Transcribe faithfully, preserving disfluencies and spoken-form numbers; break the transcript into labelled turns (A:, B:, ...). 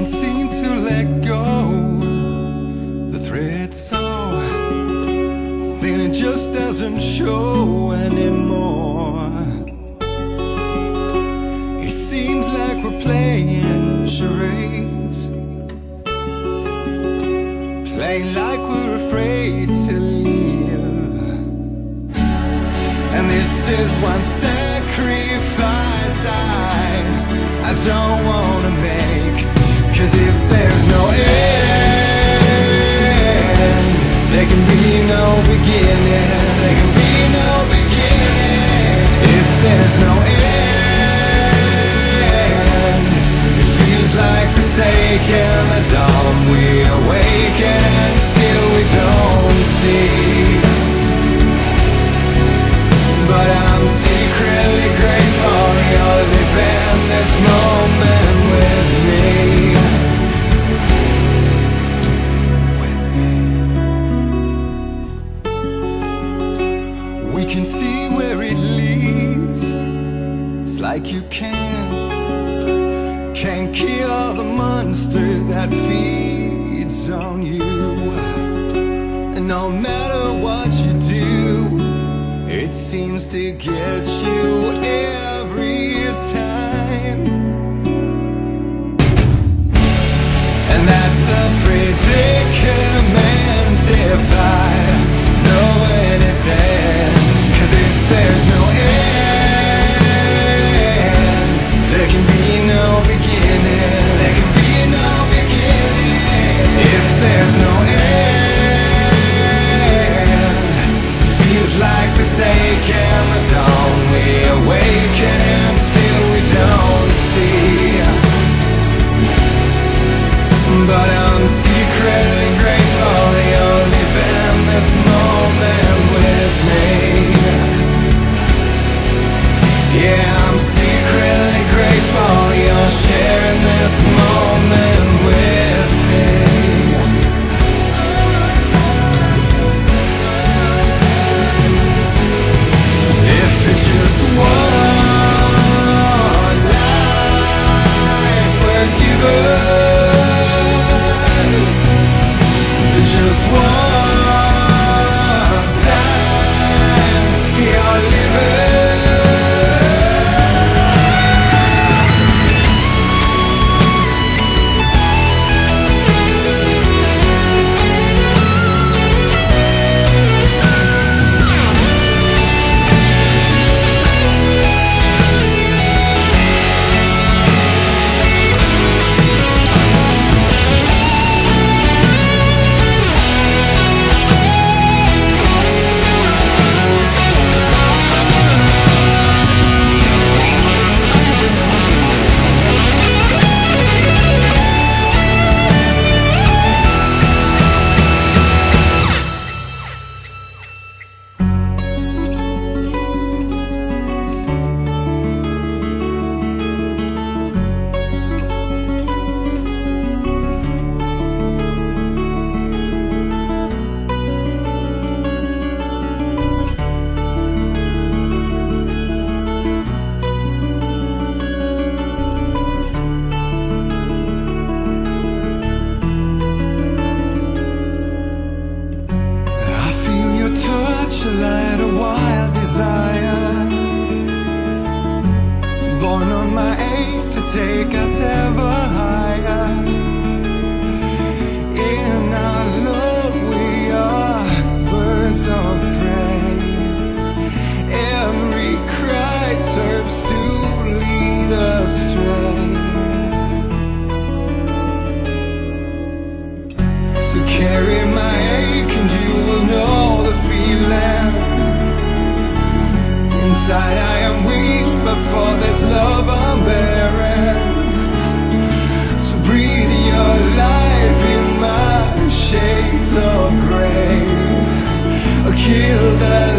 A: can't seem to let go. The thread so thin it just doesn't show anymore. It seems like we're playing charades, playing like we're afraid to leave. And this is one sacrifice I I don't wanna make. 'Cause if there's no end, there can be no beginning. There can be no beginning. If there's no end, it feels like forsaken. The dawn we awaken and still we don't see. But I'm secretly grateful you're living this moment with me. We can see where it leads. It's like you can't, can't kill the monster that feeds on you. And no matter what you do, it seems to get you every time. And that's a predicament if I know anything. 'Cause if there's no end, there can be no beginning. There can be no beginning. If there's no end, it feels like forsaken. The dawn we awaken and still we don't see. But I'm secretly grateful you're living this moment with me. Yeah, I'm secretly grateful you're sharing this moment with me. If it's just one life we're given, just one time you're living. Light a wild desire, born on my aim to take us ever higher. In our love we are birds of prey. Every cry serves to lead us astray. So carry my ache and you will know the feeling. Inside I am weak, but for this love I'm bearing. So breathe your life in my shades of grey, or kill that